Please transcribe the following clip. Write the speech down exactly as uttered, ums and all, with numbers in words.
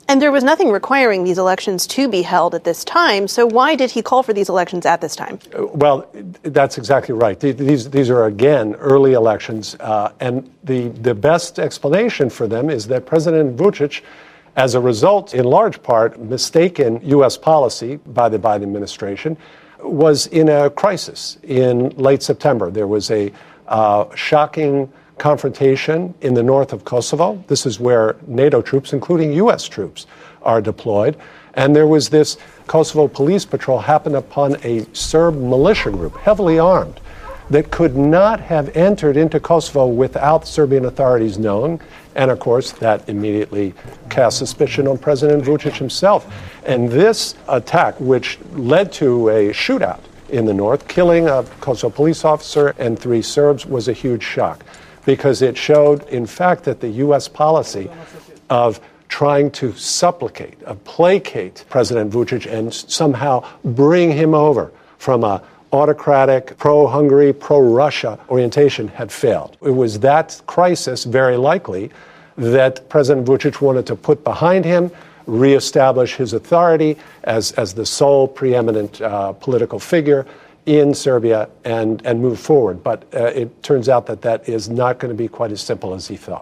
And there was nothing requiring these elections to be held at this time. So why did he call for these elections at this time? Well, that's exactly right. These these are, again, early elections. Uh, and the, the best explanation for them is that President Vučić, as a result, in large part, mistaken U S policy by the Biden administration, was in a crisis in late September. There was a uh, shocking confrontation in the north of Kosovo. This is where NATO troops, including U S troops, are deployed. And there was this Kosovo police patrol happened upon a Serb militia group, heavily armed, that could not have entered into Kosovo without Serbian authorities knowing. And, of course, that immediately cast suspicion on President Vučić himself. And this attack, which led to a shootout in the north, killing a Kosovo police officer and three Serbs, was a huge shock, because it showed, in fact, that the U S policy of trying to supplicate, uh, placate President Vučić and somehow bring him over from a autocratic, pro-Hungary, pro-Russia orientation had failed. It was that crisis, very likely, that President Vučić wanted to put behind him, reestablish his authority as, as the sole preeminent uh, political figure in Serbia and, and move forward. But uh, it turns out that that is not going to be quite as simple as he thought.